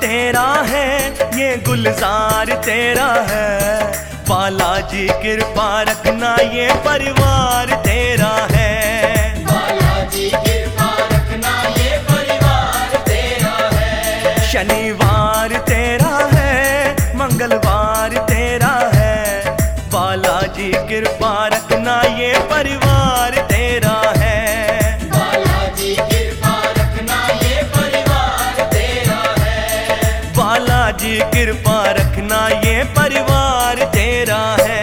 तेरा है, ये गुलजार तेरा है। बालाजी कृपा रखना, ये परिवार तेरा है। बालाजी कृपा रखना, ये परिवार तेरा है। शनिवार तेरा है, मंगलवार तेरा है। बालाजी कृपा रखना, ये परिवार तेरा है। बालाजी कृपा रखना, ये परिवार तेरा है। बालाजी कृपा रखना, ये परिवार तेरा है।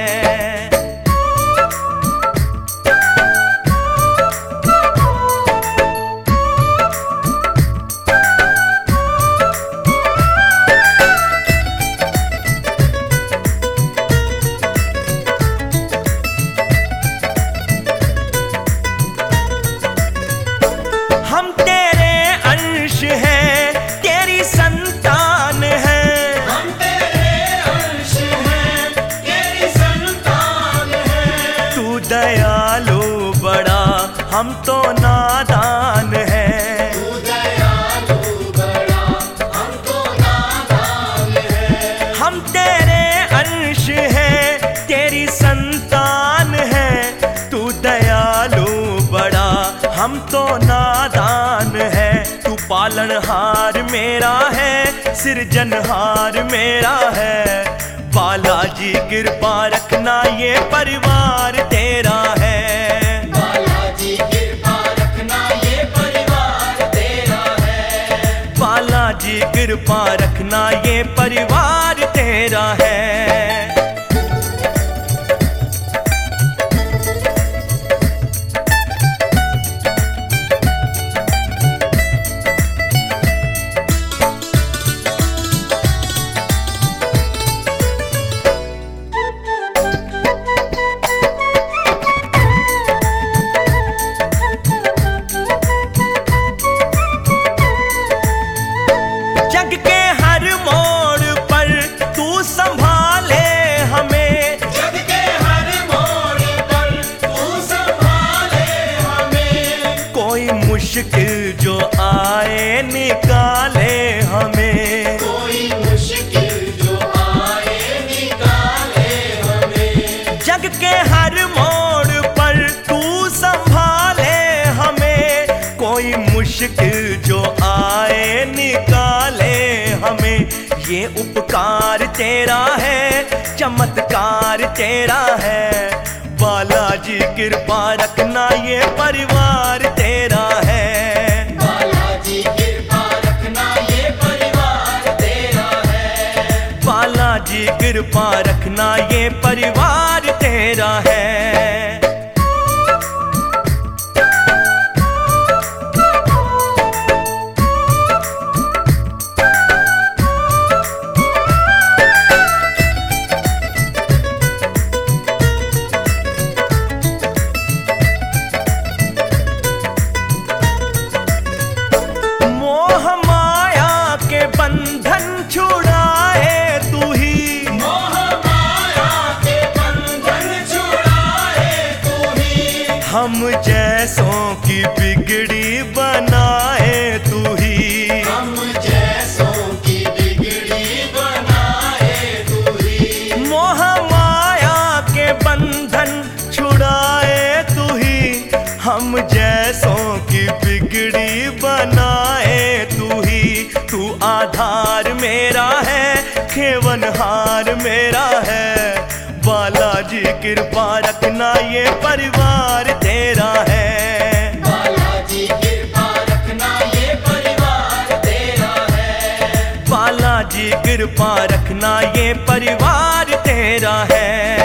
हम तेरे अंश हैं, तेरी संतान है। हम तेरे अंश हैं, तेरी संतान हैं। तू दयालु बड़ा, हम तो नादान हैं। तू दयालु बड़ा, हम तो नादान हैं। हम तेरे अंश हैं, तेरी संतान है। तू दयालु बड़ा, हम तो नादान है। तू पालनहार मेरा है, सृजनहार मेरा है। बालाजी कृपा रखना, ये परिवार तेरा है। बालाजी कृपा रखना, ये परिवार तेरा है। बालाजी कृपा रखना, ये परिवार तेरा है। जग के हर मोड़ पर तू संभाले हमें। जग के हर मोड़ पर तू संभाले हमें। कोई मुश्किल जो आए निकाले हमें। कोई मुश्किल जो आए निकाले हमें। जग के हर मोड़ पर तू संभाले हमें। कोई मुश्किल जो आए निकाले हमें। ये उपकार तेरा है, चमत्कार तेरा है। बालाजी कृपा रखना, ये परिवार तेरा है। बालाजी कृपा रखना, ये परिवार तेरा है। बालाजी कृपा रखना, ये परिवार तेरा है। मोह माया के बंधन छुड़ाए तू ही। मोह माया के बंधन छुड़ाए तू ही। हम जैसों की बिगड़ी बनाए तू ही। हम जैसों की बिगड़ी बनाए तू ही। मोह माया के बंधन छुड़ाए तू ही। हम जैसों की बिगड़ी बनाए तू ही। तू आधार मेरा है, खेवनहार मेरा है। बालाजी कृपा रखना, ये परिवार तेरा है। बालाजी कृपा रखना, ये परिवार तेरा है। बालाजी कृपा रखना, ये परिवार तेरा है।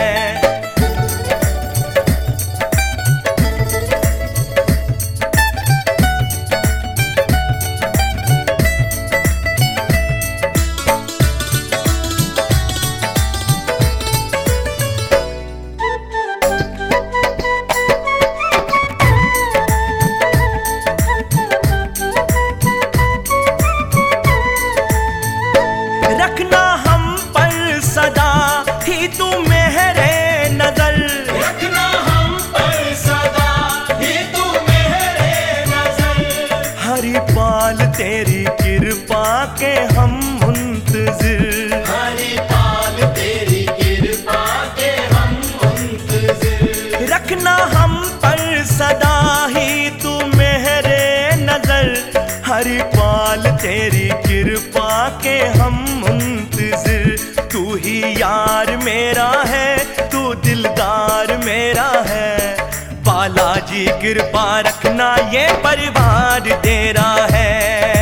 रखना हम पर सदा ही तू मेरे नजर। रखना हम पर सदा ही तू मेरे नजर। हरि पाल तेरी कृपा के हम के हम मुंतजिर, तू ही यार मेरा है, तू दिलदार मेरा है। बालाजी कृपा रखना ये परिवार तेरा है।